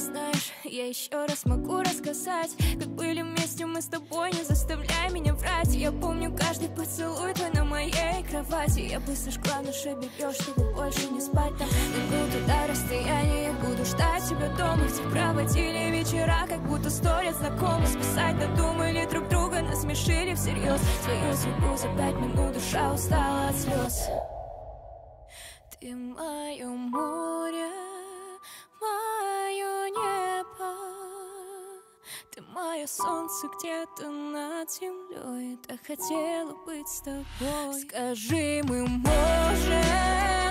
знаешь, я еще раз могу рассказать, как были вместе мы с тобой, не заставляй меня врать. Я помню каждый поцелуй твой на моей кровати. Я бы сожгла наше белье, чтобы больше не спать там. Иду туда расстояние, буду ждать тебя дома, где проводили вечера, как будто 100 лет знакомы. Спасать надумали друг друга, насмешили всерьез. Свою судьбу за 5 минут, душа устала от слез. Ты мое море, мое небо, ты мое солнце где-то над землей. Так хотела быть с тобой. Скажи, мы можем